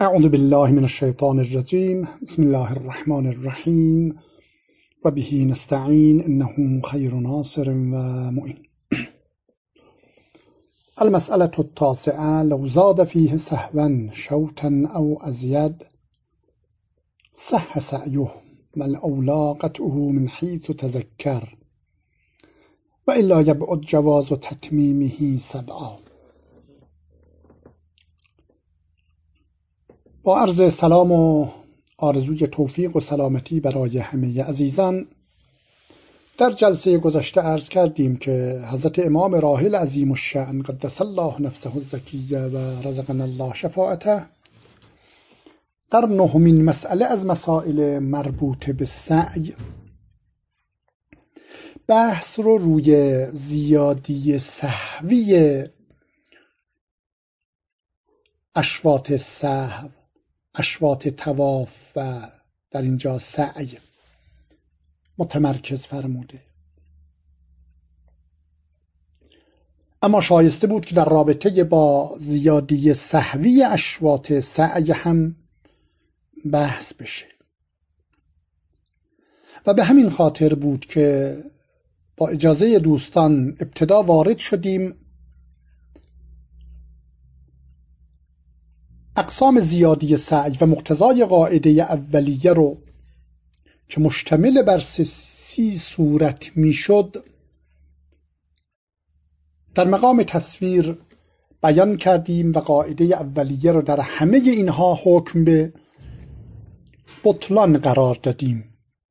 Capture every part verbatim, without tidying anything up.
اعوذ بالله من الشیطان الرجیم بسم الله الرحمن الرحیم و به نستعین انه خیر ناصر و معین. المسألة التاسعة لو زاد فيه سهوا شوطا او ازید صح سعيه والأولى قطعه من حيث تذكر وإلا يبعد جواز تتميمه سبعا. با عرض سلام و آرزوی توفیق و سلامتی برای همه عزیزان، در جلسه گذشته عرض کردیم که حضرت امام راحل عظیم الشأن قدس الله نفسه الزکیه و رزقنا الله شفاعته در نهمین مسئله از مسائل مربوط به سعی بحث رو روی زیادی سهوی اشواط سهو، اشواط طواف و در اینجا سعی متمرکز فرموده. اما شایسته بود که در رابطه با زیادی سهوی اشواط سعی هم بحث بشه و به همین خاطر بود که با اجازه دوستان ابتدا وارد شدیم اقسام زیادی سعی و مقتضای قاعده اولیه رو که مشتمل بر سی صورت میشد در مقام تصویر بیان کردیم و قاعده اولیه رو در همه اینها حکم به بطلان قرار دادیم.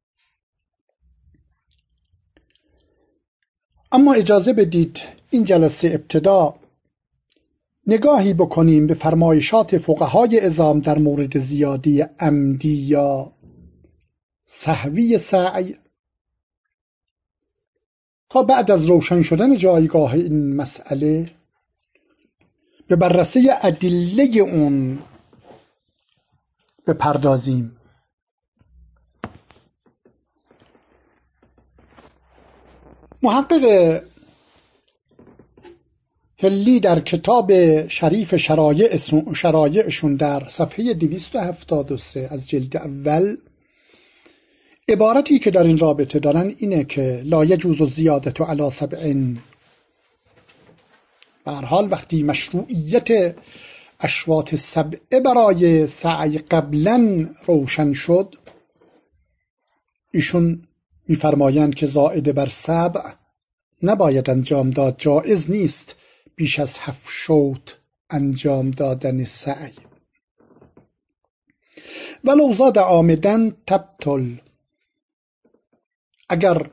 اما اجازه بدید این جلسه ابتدا نگاهی بکنیم به فرمایشات فقهای عظام در مورد زیادی عمدی یا سهوی سعی تا بعد از روشن شدن جایگاه این مسئله به بررسی ادله اون بپردازیم. محقق هلی در کتاب شریف شرایعشون در صفحه دویست و هفتاد و سه از جلد اول عبارتی که در این رابطه دارن اینه که لا یجوز الزیادة علی سبع. به هر حال وقتی مشروعیت اشواط سبعه برای سعی قبلا روشن شد، ایشون میفرمایند که زائد بر سبع نباید انجام داد، جایز نیست بیش از هفت شوط انجام دادن سعی. ولو زاد عامداً تبطل، اگر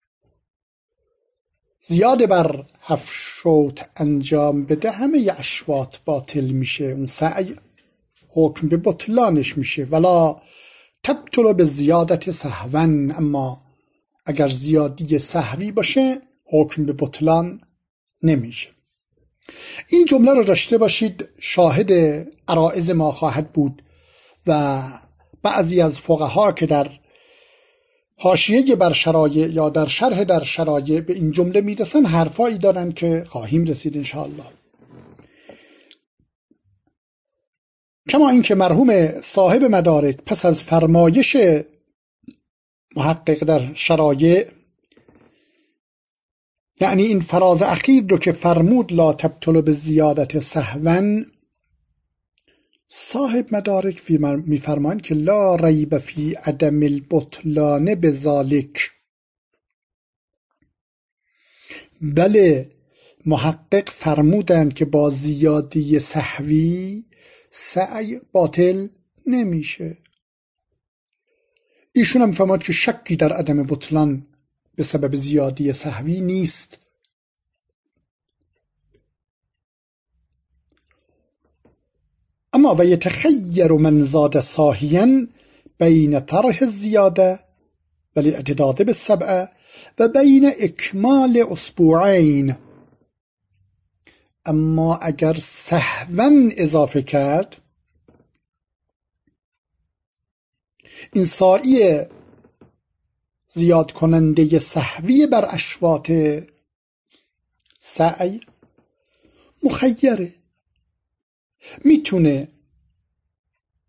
زیاده بر هفت شوط انجام بده همه اشواط باطل میشه، اون سعی حکم به بطلانش میشه. ولا تبطل به زیادت سهوا، اما اگر زیادی سهوی باشه حکم به بطلان نمیشه. این جمله رو داشته باشید، شاهد عرائض ما خواهد بود و بعضی از فقها که در حاشیه بر شرایع یا در شرح در شرایع به این جمله میرسن حرفایی دارن که خواهیم رسید انشاءالله. کما اینکه مرحوم صاحب مدارک پس از فرمایش محقق در شرایع، یعنی این فراز اخیر رو که فرمود لا تبطل به زیادت سهوا، صاحب مدارک میفرمایند که لا ریب فی عدم البطلان بذالک. بله، محقق فرمودند که با زیادی سهوی سعی باطل نمیشه. ایشون هم فرمود که شکی در عدم بطلان به سبب زیادی سهوی نیست. اما و یتخیر من زاد ساهیا بین طرح الزیاده و الاعتداد بالسبعه و بین اکمال اسبوعین. اما اگر سهوا اضافه کرد، این سائی زیاد کننده سهوی بر اشواط سعی مخیره، میتونه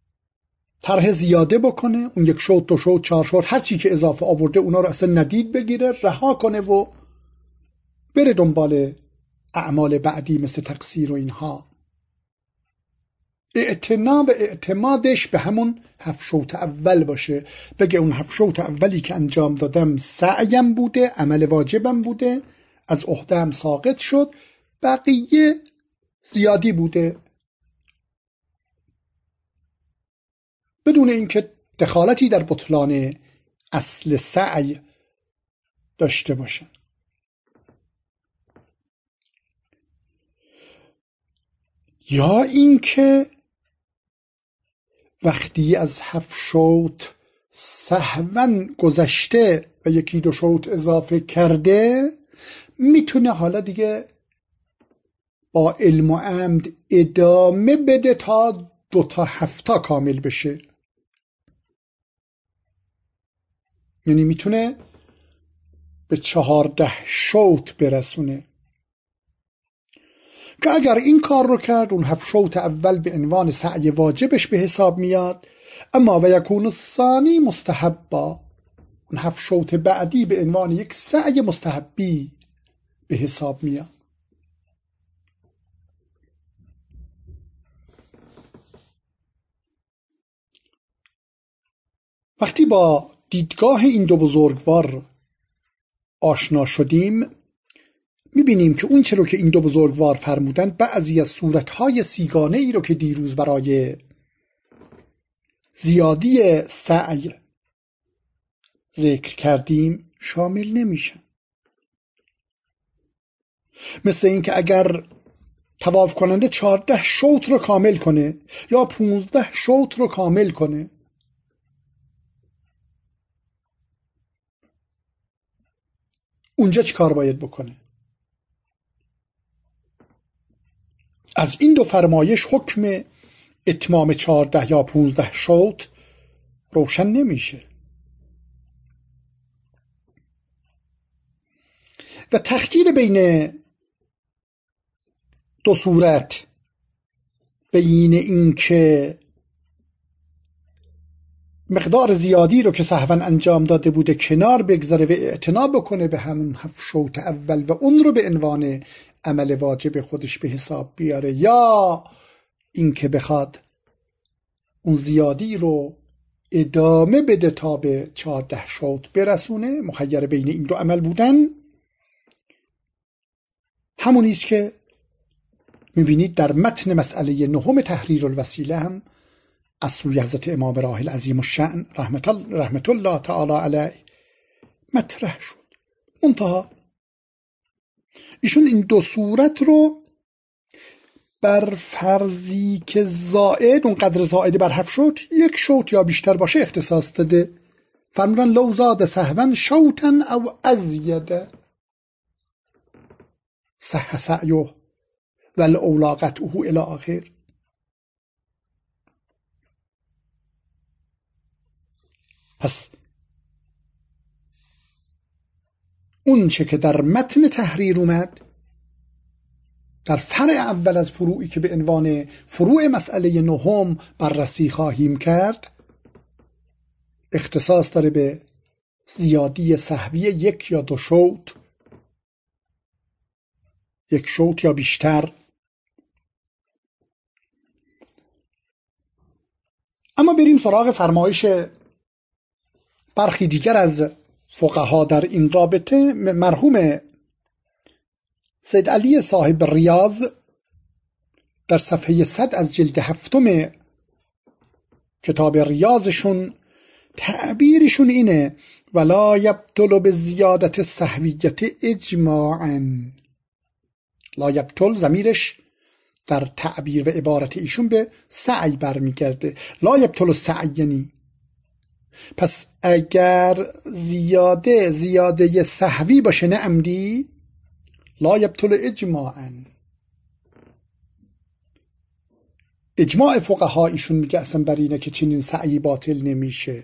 طرح زیاده بکنه، اون یک شوط دو شوط چهار شوط هر چی که اضافه آورده اونا رو اصلا ندید بگیره، رها کنه و بره دنبال اعمال بعدی مثل تقصیر و اینها. اعتنا و اعتمادش به همون هفت شوط اول باشه، بگه اون هفت شوط اولی که انجام دادم سعیم بوده، عمل واجبم بوده، از عهده‌ام ساقط شد، بقیه زیادی بوده، بدون اینکه دخالتی در بطلان اصل سعی داشته باشن. یا اینکه وقتی از هفت شوط سهواً گذشته و یکی دو شوط اضافه کرده، میتونه حالا دیگه با علم و عمد ادامه بده تا دو تا هفتا کامل بشه. یعنی میتونه به چهارده شوط برسونه که اگر این کار رو کرد اون هفت شوط اول به عنوان سعی واجبش به حساب میاد، اما و یکون الثانی مستحبا، اون هفت شوط بعدی به عنوان یک سعی مستحبی به حساب میاد. وقتی با دیدگاه این دو بزرگوار آشنا شدیم، میبینیم که اون چه رو که این دو بزرگوار فرمودن، بعضی از صورتهای سیگانه ای رو که دیروز برای زیادی سعی ذکر کردیم شامل نمیشن. مثل این که اگر طواف کننده چهارده شوط رو کامل کنه یا پونزده شوط رو کامل کنه، اونجا چی کار باید بکنه؟ از این دو فرمایش حکم اتمام چهارده یا پونزده شوط روشن نمیشه و تخییر بین دو صورت، بین این که مقدار زیادی رو که سهواً انجام داده بوده کنار بگذاره و اعتنا بکنه به همون هفت شوط اول و اون رو به عنوان عمل واجب خودش به حساب بیاره، یا این که بخواد اون زیادی رو ادامه بده تا به چهارده شوط برسونه، مخیر بین این دو عمل بودن. همونیست که میبینید در متن مسئله نهم تحریر الوسیله هم از سوی حضرت امام راحل عظیم الشأن رحمت الله, رحمت الله تعالی علیه مطرح شد. منتها ایشون این دو صورت رو بر فرضی که زائد، اون قدر زائد بر هفت شوط یک شوط یا بیشتر باشه اختصاص داده. فرمودن لو زاد سهوا شوطا او ازید صح سعیه والاولی قطعه الی آخر. پس اون چه که در متن تحریر اومد در فرع اول از فروعی که به عنوان فروع مسئله نهم بررسی خواهیم کرد، اختصاص داره به زیادی سهوی یک یا دو شوط، یک شوط یا بیشتر. اما بریم سراغ فرمایش برخی دیگر از فقها در این رابطه. مرحوم سید علی صاحب ریاض در صفحه صد از جلد هفتم کتاب ریاضشون تعبیرشون اینه: ولا یبطل بزیادت سهویت اجماعا. لا یبطل ضمیرش در تعبیر و عبارت ایشون به سعی برمیگرده. لا یبطل السعی یعنی پس اگر زیاده زیاده سهوی باشه نه عمدی، لا یبطل اجماعا. اجماع فقها ایشون میگه اصلا بر اینه که چنین سعی باطل نمیشه.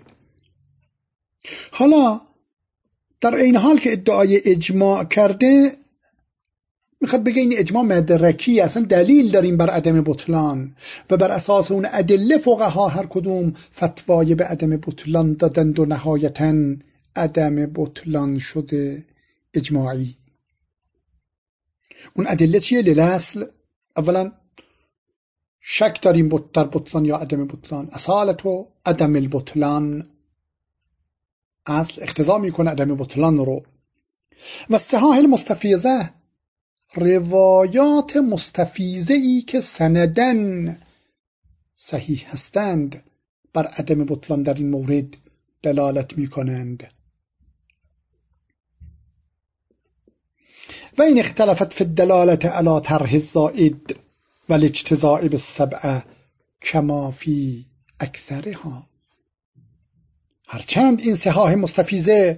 حالا در این حال که ادعای اجماع کرده، میخواد بگه این اجماع مدرکی، اصلا دلیل داریم بر عدم بطلان و بر اساس اون ادله فقها هر کدوم فتوای به عدم بطلان دادند و نهایتاً عدم بطلان شده اجماعی. اون ادله چیه؟ للاصل، اولا شک داریم در بطلان یا عدم بطلان، اصالت و عدم البطلان، اصل اقتضا میکنه عدم بطلان رو. و صحاح المستفیضه، روایات مستفیضه ای که سندن صحیح هستند بر عدم بطلان در این مورد دلالت میکنند. و این اختلافت فی الدلالت علی طرح الزائد و الاجتزاء بالسبع کما فی اکثرها. هرچند این صحاح مستفیضه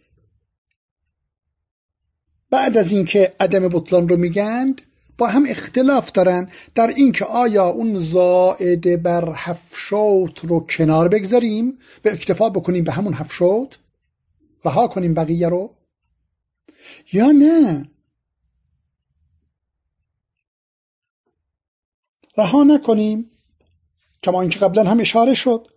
بعد از اینکه عدم بطلان رو میگند با هم اختلاف دارن در اینکه آیا اون زائد بر هفت شوط رو کنار بگذاریم و اکتفا بکنیم به همون هفت شوط، رها کنیم بقیه رو، یا نه رها نکنیم. کما اینکه قبلا هم اشاره شد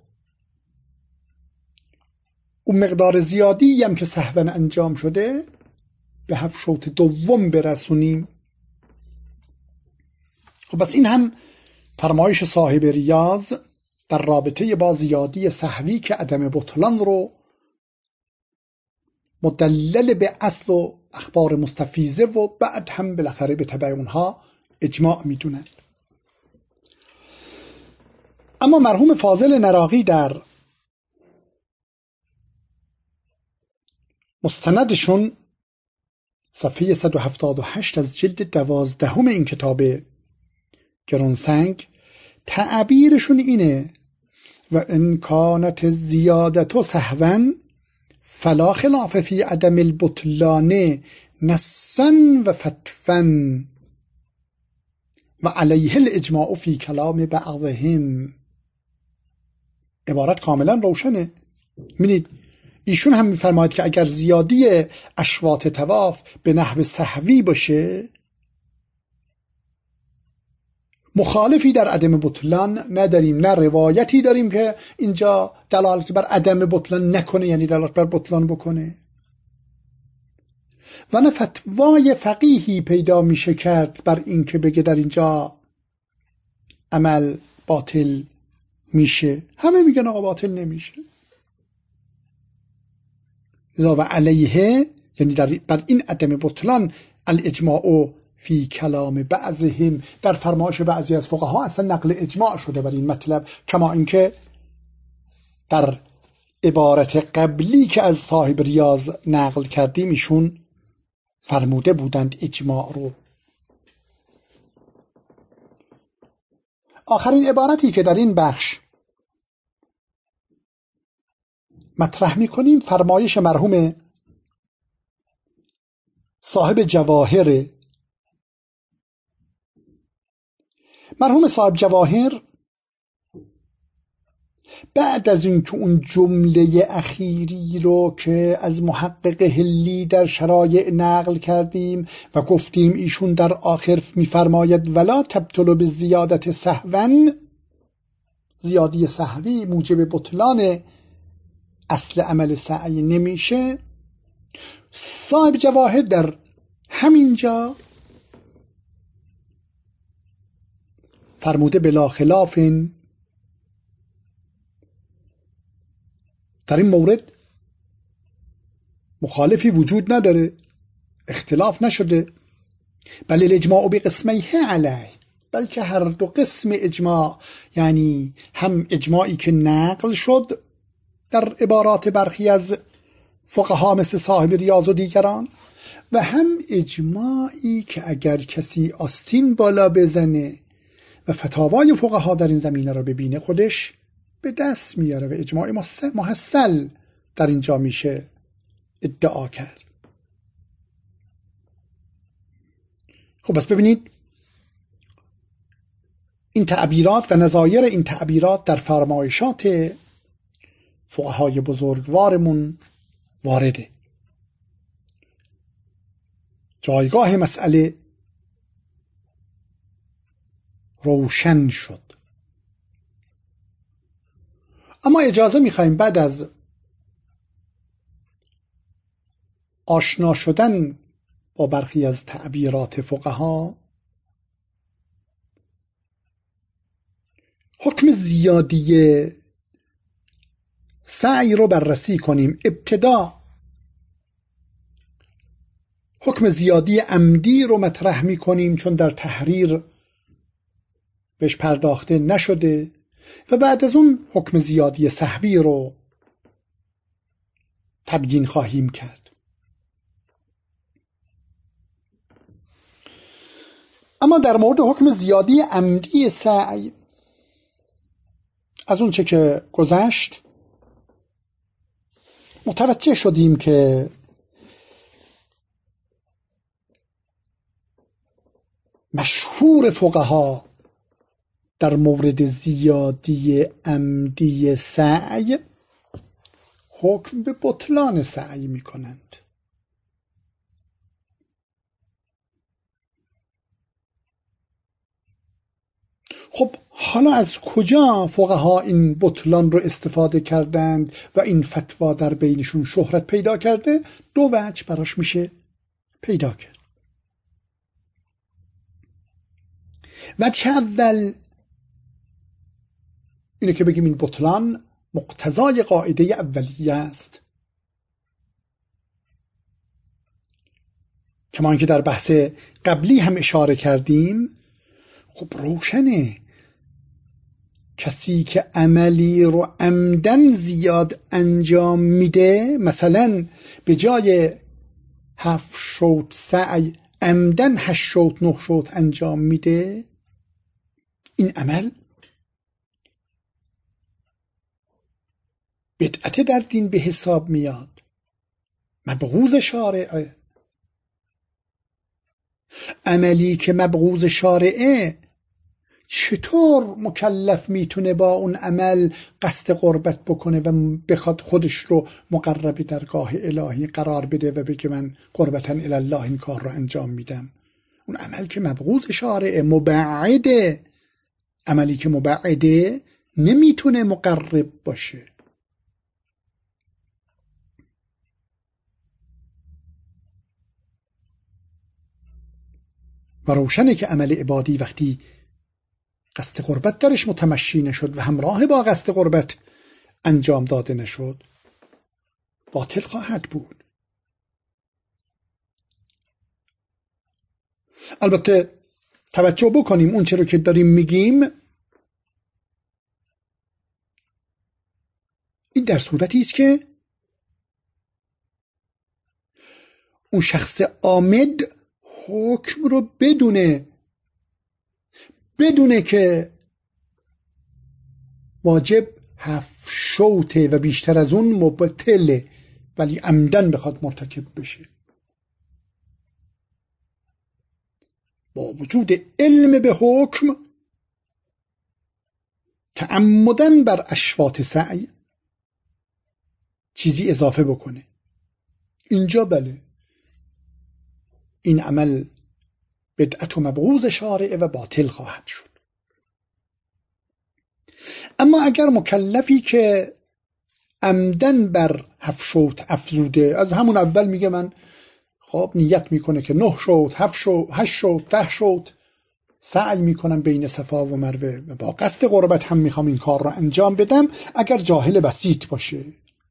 اون مقدار زیادی هم که سهوا انجام شده به هفت شوط دوم برسونیم. خب بس این هم فرمایش صاحب ریاض در رابطه با زیادی سهوی که عدم بطلان رو مدلل به اصل و اخبار مستفیضه و بعد هم بالاخره به تبع اونها اجماع میدونن. اما مرحوم فاضل نراقی در مستندشون صفحه صد و هفتاد و هشت از جلد دوازدهم این کتاب گرانسنگ تعبیرشون اینه: و ان کانت زیادت سهوا فلا خلاف فی عدم البطلان نصا و فتوا و علیه الاجماع فی کلام بعضهم. عبارت کاملا روشنه. ببینید ایشون هم میفرماید که اگر زیادی اشواط طواف به نحو سهوی باشه مخالفی در عدم بطلان نداریم، نه روایتی داریم که اینجا دلالت بر عدم بطلان نکنه یعنی دلالت بر بطلان بکنه، و نه فتوای فقیهی پیدا میشه کرد بر این که بگه در اینجا عمل باطل میشه. همه میگن آقا باطل نمیشه. و علیه یعنی در بر این عدم بطلان الاجماع فی کلام بعضهم، در فرمایش بعضی از فقها اصلا نقل اجماع شده بر این مطلب، کما اینکه در عبارت قبلی که از صاحب ریاض نقل کردیم ایشون فرموده بودند اجماع رو. آخرین عبارتی که در این بخش مطرح می‌کنیم فرمایش مرحوم صاحب جواهر. مرحوم صاحب جواهر بعد از اینکه اون جمله اخیری رو که از محقق هلی در شرایع نقل کردیم و گفتیم ایشون در آخر می‌فرماید ولا تبطل بزیادت سهوا، زیادی سهوی موجب بطلان اصل عمل سعی نمیشه، صاحب جواهر در همینجا فرموده بلا خلاف در این مورد مخالفی وجود نداره، اختلاف نشده، بل الاجماع بقسمیه علیه، بلکه هر دو قسم اجماع، یعنی هم اجماعی که نقل شد در عبارات برخی از فقها مثل صاحب ریاض و دیگران و هم اجماعی که اگر کسی آستین بالا بزنه و فتاوای فقها در این زمینه را ببینه خودش به دست میاره و اجماع محصل در اینجا میشه ادعا کرد. خب بس ببینید این تعبیرات و نظایر این تعبیرات در فرمایشات فقهای بزرگوارمون وارده. جایگاه مسئله روشن شد. اما اجازه میخوایم بعد از آشنا شدن با برخی از تعبیرات فقها حکم زیادی سعی رو بررسی کنیم. ابتدا حکم زیادی عمدی رو مطرح می کنیم چون در تحریر بهش پرداخته نشده و بعد از اون حکم زیادی سهوی رو تبیین خواهیم کرد. اما در مورد حکم زیادی عمدی سعی از اون چه که گذشت متوجه شدیم که مشهور فقها در مورد زیادی عمدی سعی حکم به بطلان سعی می کنند. خب حالا از کجا فقها این بطلان رو استفاده کردند و این فتوا در بینشون شهرت پیدا کرده؟ دو وجه براش میشه پیدا کرد. وجه اول اینه که بگیم این بطلان مقتضای قاعده اولیه است، کما اینکه در بحث قبلی هم اشاره کردیم. خب روشنه کسی که عملی رو عمدن زیاد انجام میده، مثلا به جای هفت شوط سعی عمدن هشت شوط نه شوط انجام میده، این عمل بدعت در دین به حساب میاد، مبغوض شارعه. عملی که مبغوض شارعه چطور مکلف میتونه با اون عمل قصد قربت بکنه و بخواد خودش رو مقرب درگاه الهی قرار بده و بگه من قربتاً الی الله این کار رو انجام میدم؟ اون عمل که مبغوض شارعه، مبعده. عملی که مبعده نمیتونه مقرب باشه. و روشنه که عمل عبادی وقتی قصد قربت درش متمشی نشد و همراه با قصد قربت انجام داده نشد، باطل خواهد بود. البته توجه بکنیم اون چرا که داریم میگیم این در صورتی است که اون شخص عامد حکم رو بدونه بدونه که واجب هفت شوطه و بیشتر از اون مبطله، ولی عمدن بخواد مرتکب بشه. با وجود علم به حکم تعمدن بر اشواط سعی چیزی اضافه بکنه، اینجا بله این عمل بدعت و مبغوض شارعه و باطل خواهد شد. اما اگر مکلفی که عمدن بر هفت شوط افزوده، از همون اول میگه من خب نیت میکنه که نه شوط، هفت شوط، هشت شوط، ده شوط سعی میکنم بین صفا و مروه و با قصد قربت هم میخوام این کار رو انجام بدم، اگر جاهل بسیط باشه.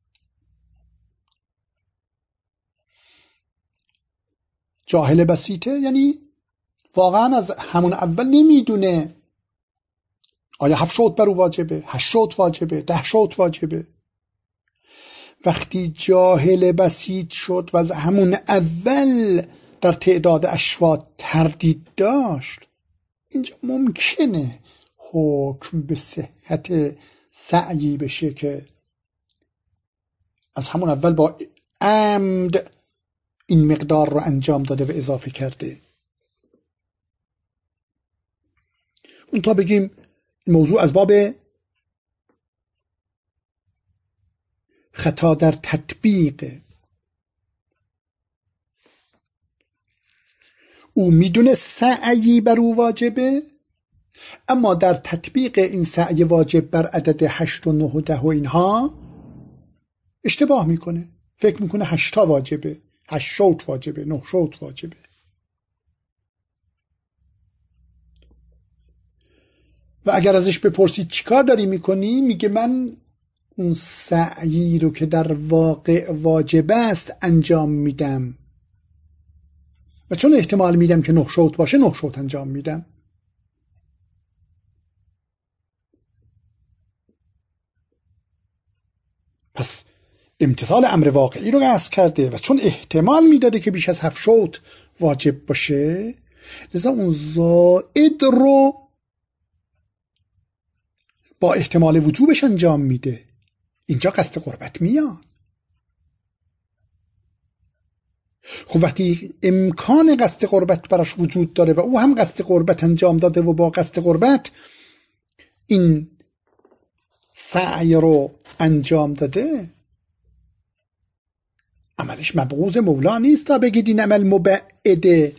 جاهل بسیطه یعنی واقعا از همون اول نمیدونه آیا هفت شوط بر او واجبه، هشت شوط واجبه، ده شوط واجبه. وقتی جاهل بسیط شد و از همون اول در تعداد اشواط تردید داشت، اینجا ممکنه حکم به صحت سعی بشه که از همون اول با عمد این مقدار رو انجام داده و اضافه کرده. اون تا بگیم موضوع از باب خطا در تطبیق، او میدونه سعی بر او واجبه اما در تطبیق این سعی واجب بر عدد هشت و نه و ده و اینها اشتباه میکنه، فکر میکنه هشتا واجبه، هشت شوط واجبه، نه شوط واجبه. و اگر ازش بپرسید چیکار داری میکنی، میگه من اون سعیی رو که در واقع واجب است انجام میدم و چون احتمال میدم که نه شوط باشه نه شوط انجام میدم. پس امتثال امر واقعی رو قصد کرده و چون احتمال میداده که بیش از هفت شوط واجب باشه، لذا اون زائد رو با احتمال وجوبش انجام میده. اینجا قصد قربت میاد. خب وقتی امکان قصد قربت براش وجود داره و او هم قصد قربت انجام داده و با قصد قربت این سعی رو انجام داده، عملش مبغوض مولا نیست تا بگید این عمل مبعده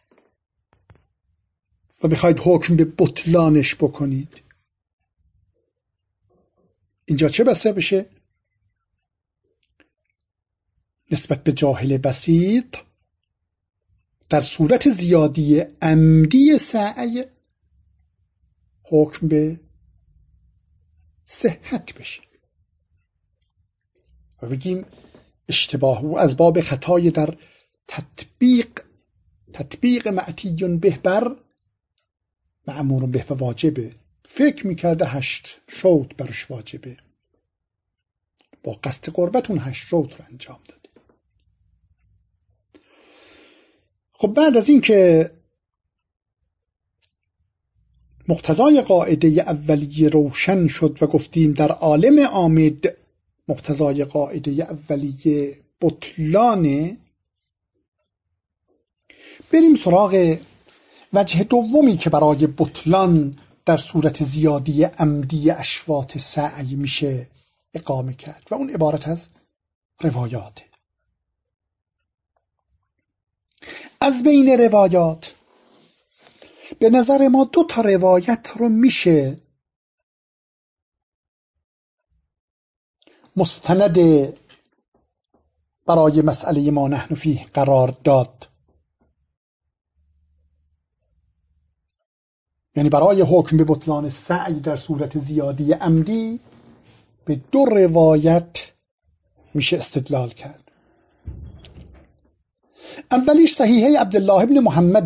و بخواید حکم به بطلانش بکنید. اینجا چه بسته بشه؟ نسبت به جاهل بسیط در صورت زیادی عمدی سعی حکم به صحت بشه و بگیم اشتباه او از باب خطای در تطبیق تطبیق معتی به بر معمور به و واجبه. فکر میکرده هشت شوط برش واجبه، با قصد قربت اون هشت شوط رو انجام داده. خب بعد از این که مقتضای قاعده اولیه روشن شد و گفتیم در عالم عامد مقتضای قاعده اولیه بطلانه، بریم سراغ وجه دومی که برای بطلان در صورت زیادی عمدی اشواط سعی میشه اقامه کرد و اون عبارت از روایات. از بین روایات به نظر ما دو تا روایت رو میشه مستند برای مسئله ما نحن فیه قرار داد. یعنی برای حکم به بطلان سعی در صورت زیادی عمدی به دو روایت میشه استدلال کرد. اولیش صحیحه عبدالله ابن محمد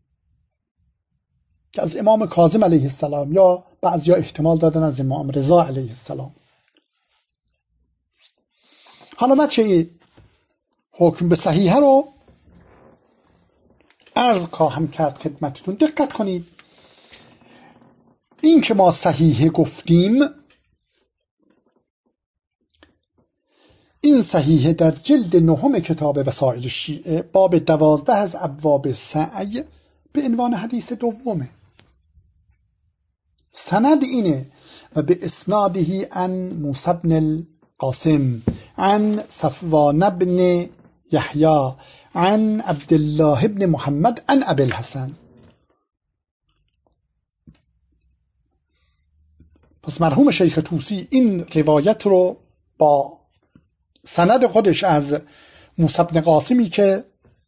که از امام کاظم علیه السلام یا بعضیا احتمال دادن از امام رضا علیه السلام. حالا بچه حکم به صحیحه رو عرض خواهم کرد خدمتتون. دقت کنید، این که ما صحیحه گفتیم، این صحیحه در جلد نهم کتاب وسائل شیعه باب دوازده از ابواب سعی به عنوان حدیث دومه. سند اینه و به اسناده عن موسی بن القاسم عن صفوان بن یحیی عن عبدالله بن محمد عن ابی الحسن. پس مرحوم شیخ طوسی این روایت رو با سند خودش از موسی بن قاسمی که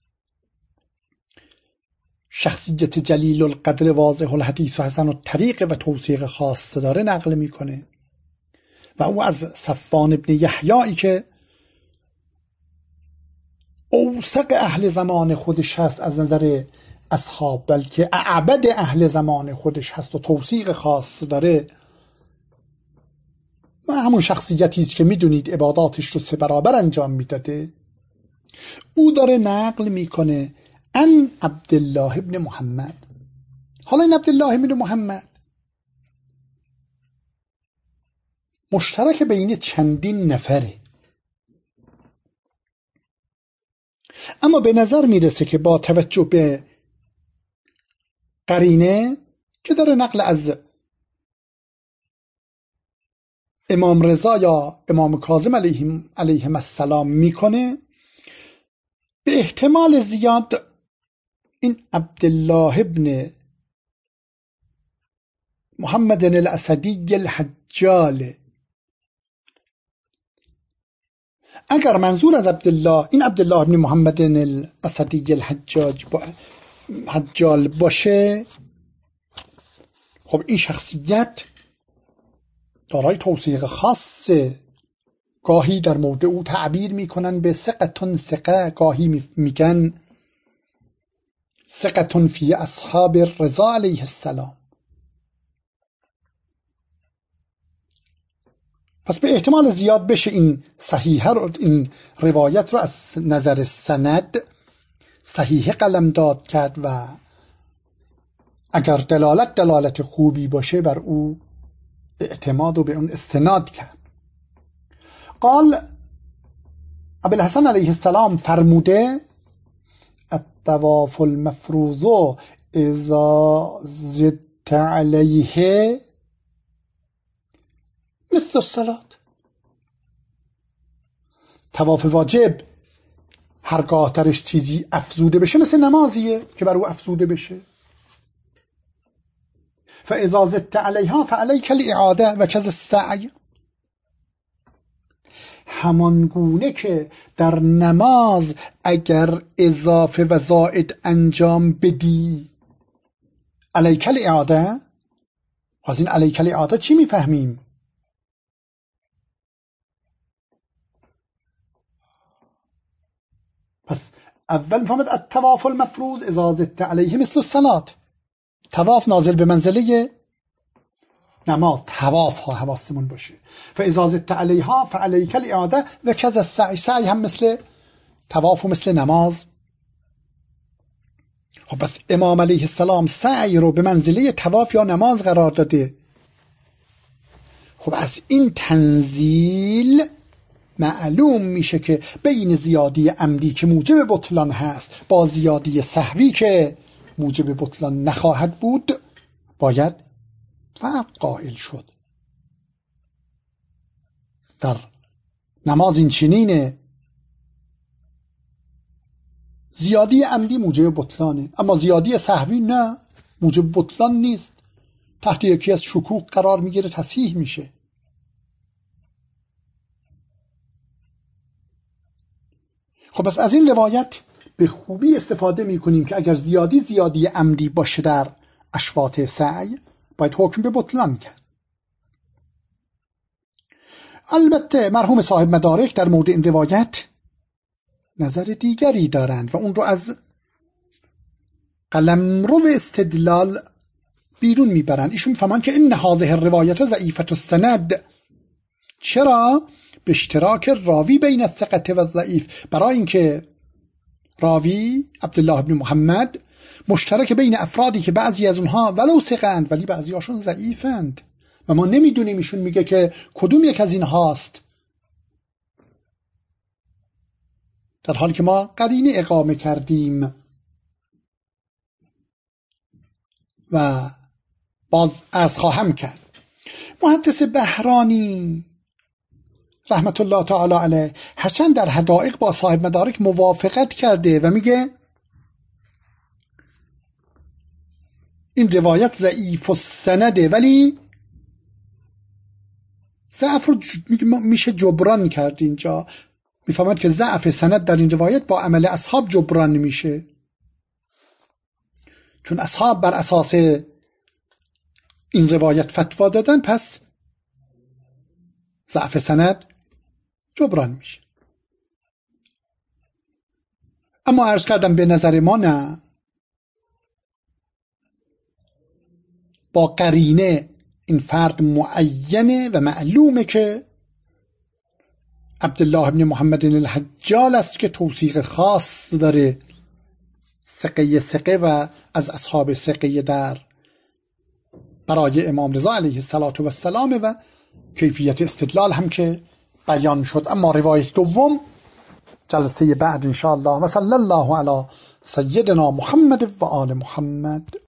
شخصیت جلیل القدر واضح الحدیث و حسن الطریق و توثیق خاص داره نقل میکنه و او از صفوان بن یحیی که اوثق اهل زمان خودش هست از نظر اصحاب، بلکه اعبد اهل زمان خودش هست و توثیق خاص داره و همون شخصیتی است که میدونید عباداتش رو سه برابر انجام میداده. او داره نقل میکنه ان عبدالله ابن محمد. حالا این عبدالله ابن محمد مشترک بین چندین نفره، اما به نظر میرسه که با توجه به قرینه که داره نقل از امام رضا یا امام کاظم علیهم علیهم السلام میکنه، به احتمال زیاد این عبدالله ابن محمد الاسدی الحجال. اگر منظور از عبدالله این عبدالله ابن محمد الاسدی الحجاج با حجال باشه، خب این شخصیت دارای توصیق خاصه. گاهی در مورد او تعبیر میکنن به ثقتون ثقه، گاهی میگن ثقتون فی اصحاب رضا علیه السلام. پس به احتمال زیاد بشه این صحیحه رو، این روایت رو از نظر سند صحیحه قلمداد کرد و اگر دلالت دلالت خوبی باشه بر او اعتماد و به اون استناد کرد. قال ابوالحسن علیه السلام فرموده الطواف المفروض اذا زدت علیه مثل الصلاة. طواف واجب هرگاه درش چیزی افزوده بشه مثل نمازیه که بر او افزوده بشه. فاذا زدت علیها فعلیک الاعاده و کذا السعی. همان گونه که در نماز اگر اضافه و زائد انجام بدی علیک الاعاده. از این علیک الاعاده چی میفهمیم؟ پس اول میفهمد الطواف المفروض اذا زدت علیه مثل الصلاة. طواف نازل به منزله نماز، طواف ها حواسمون باشه. فاذا زدت علیها فعلیک الاعاده و کذا السعی. سعی هم مثل طواف و مثل نماز. خب پس امام علیه السلام سعی رو به منزله طواف یا نماز قرار داده. خب از این تنزیل معلوم میشه که بین زیادی عمدی که موجب بطلان هست با زیادی سهوی که موجب بطلان نخواهد بود باید فرق قائل شد. در نماز این چنینه، زیادی عمدی موجب بطلانه، اما زیادی سهوی نه، موجب بطلان نیست، تحت یکی از شکوک قرار میگیره، تصحیح میشه. خب پس از این روایت به خوبی استفاده میکنیم که اگر زیادی زیادی عمدی باشه در اشواط سعی باید حکم به بطلان کرد. البته مرحوم صاحب مدارک در مورد این روایت نظر دیگری دارند و اون رو از قلمرو استدلال بیرون میبرند. ایشون میفهمند که این هذه الروایت ضعیفة السند. چرا؟ به اشتراک راوی بین الثقة و الضعیف، برای اینکه راوی عبدالله بن محمد مشترک بین افرادی که بعضی از اونها ولو ثقه‌اند ولی بعضی هاشون ضعیفند و ما نمیدونیم ایشون میگه که کدوم یک از این هاست، در حالی که ما قرینه اقامه کردیم. و باز عرض خواهم کرد محدث بهرانی رحمت الله تعالی علیه هرچند در حدائق با صاحب مدارک موافقت کرده و میگه این روایت ضعیف السنده، ولی ضعف رو میشه جبران کرد. اینجا میفهمد که ضعف سند در این روایت با عمل اصحاب جبران میشه، چون اصحاب بر اساس این روایت فتوا دادن، پس ضعف سند جبران میشه. اما عرض کردم به نظر ما نه، با قرینه این فرد معینه و معلومه که عبدالله بن محمد الحجال است که توثیق خاص داره، ثقه ثقه و از اصحاب ثقه در برای امام رضا علیه السلام و کیفیت استدلال هم که بیان شد. اما روایت دوم جلسه بعد انشاءالله. و صلی الله علی سیدنا محمد و آل محمد.